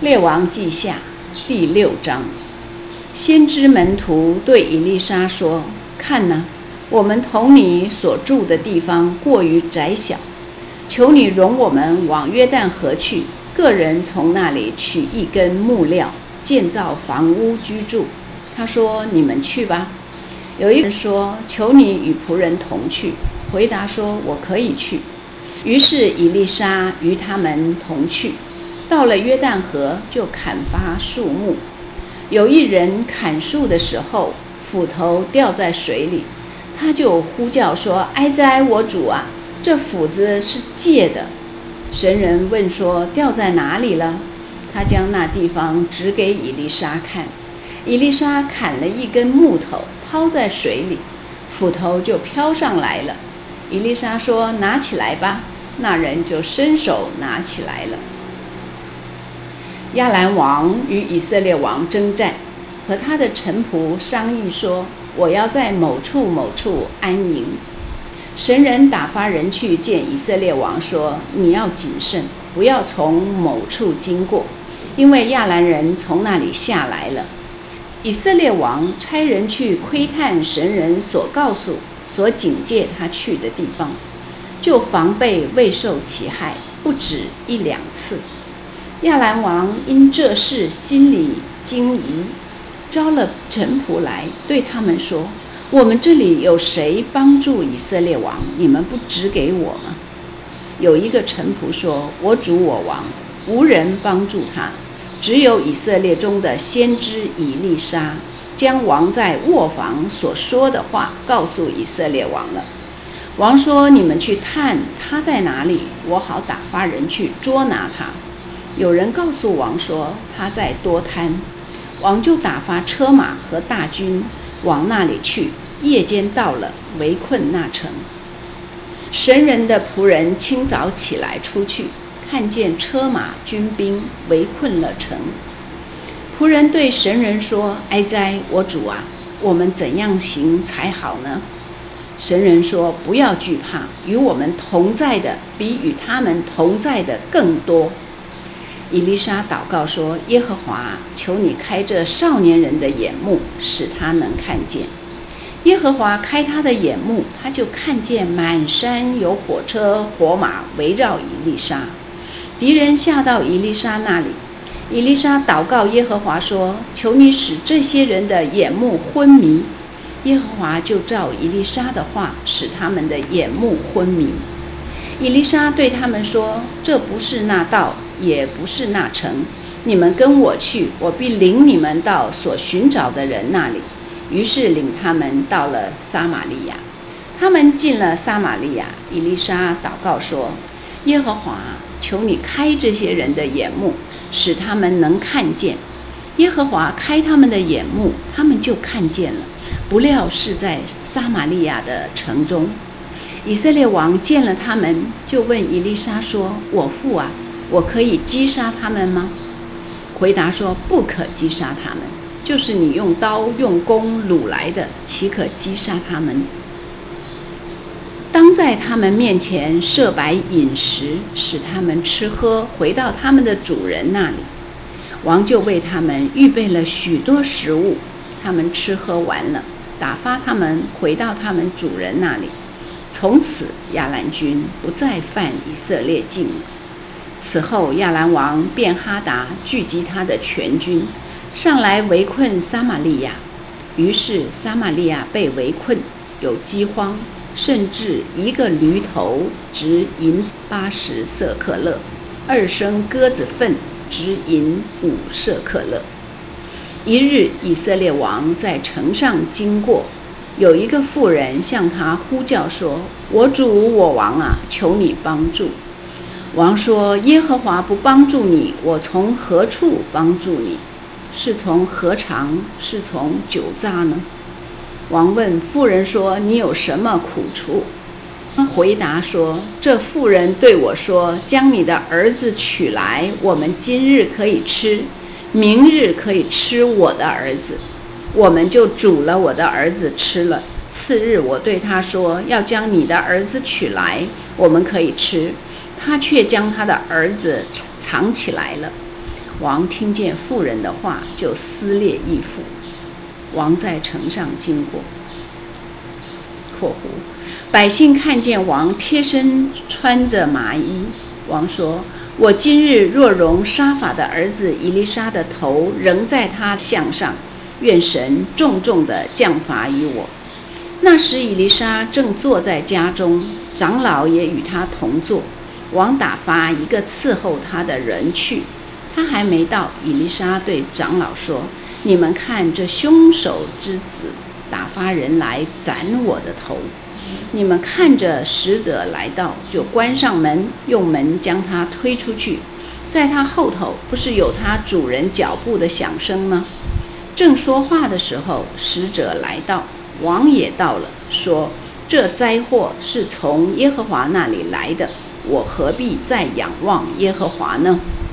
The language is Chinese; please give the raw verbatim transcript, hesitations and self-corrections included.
列王记下第六章，先知门徒对以利沙说：看哪，我们同你所住的地方过于窄小，求你容我们往约旦河去，个人从那里取一根木料，建造房屋居住。他说：你们去吧。有一人说：求你与仆人同去。回答说：我可以去。于是以利沙与他们同去，到了约旦河，就砍伐树木。有一人砍树的时候，斧头掉在水里，他就呼叫说：哀哉，我主啊，这斧子是借的。神人问说：掉在哪里了？他将那地方指给以利沙看。以利沙砍了一根木头，抛在水里，斧头就飘上来了。以利沙说：拿起来吧。那人就伸手拿起来了。亚兰王与以色列王征战，和他的臣仆商议说：我要在某处某处安营。神人打发人去见以色列王说：你要谨慎，不要从某处经过，因为亚兰人从那里下来了。以色列王差人去窥探神人所告诉、所警戒他去的地方，就防备未受其害，不止一两次。亚兰王因这事心里惊疑，招了臣仆来，对他们说：我们这里有谁帮助以色列王？你们不指给我吗？有一个臣仆说：我主我王，无人帮助他，只有以色列中的先知以利沙，将王在卧房所说的话告诉以色列王了。王说：你们去探他在哪里，我好打发人去捉拿他。有人告诉王说他在多滩，王就打发车马和大军往那里去，夜间到了，围困那城。神人的仆人清早起来出去，看见车马军兵围困了城。仆人对神人说：哀哉，我主啊，我们怎样行才好呢？神人说：不要惧怕，与我们同在的比与他们同在的更多。以利沙祷告说：耶和华，求你开这少年人的眼目，使他能看见。耶和华开他的眼目，他就看见满山有火车火马围绕以利沙，敌人下到以利沙那里。以利沙祷告耶和华说：求你使这些人的眼目昏迷。耶和华就照以利沙的话，使他们的眼目昏迷。以利沙对他们说：这不是那道，也不是那城，你们跟我去，我必领你们到所寻找的人那里。于是领他们到了撒玛利亚。他们进了撒玛利亚，以利沙祷告说：耶和华，求你开这些人的眼目，使他们能看见。耶和华开他们的眼目，他们就看见了，不料是在撒玛利亚的城中。以色列王见了他们，就问以利沙说：我父啊，我可以击杀他们吗？回答说：不可击杀他们，就是你用刀用弓掳来的，岂可击杀他们？当在他们面前设摆饮食，使他们吃喝，回到他们的主人那里。王就为他们预备了许多食物，他们吃喝完了，打发他们回到他们主人那里。从此亚兰军不再犯以色列境了。此后亚兰王便哈达聚集他的全军，上来围困撒玛利亚。于是撒玛利亚被围困，有饥荒，甚至一个驴头值银八十舍克勒，二升鸽子粪值银五舍克勒。一日，以色列王在城上经过，有一个妇人向他呼叫说：我主我王啊，求你帮助。王说：耶和华不帮助你，我从何处帮助你？是从何肠，是从酒榨呢？王问妇人说：你有什么苦处？他回答说：这妇人对我说，将你的儿子取来，我们今日可以吃，明日可以吃我的儿子。我们就煮了我的儿子吃了。次日我对他说，要将你的儿子取来，我们可以吃。他却将他的儿子藏起来了。 王听见妇人的话，就撕裂衣服。王在城上经过。括弧百姓看见王贴身穿着麻衣，王说：“我今日若容沙法的儿子以利沙的头仍在他项上，愿神重重地降罚于我。”那时以利沙正坐在家中，长老也与他同坐。王打发一个伺候他的人去，他还没到，以利沙对长老说：“你们看，这凶手之子打发人来斩我的头。你们看着使者来到，就关上门，用门将他推出去。在他后头不是有他主人脚步的响声吗？”正说话的时候，使者来到，王也到了，说：“这灾祸是从耶和华那里来的，我何必再仰望耶和华呢？”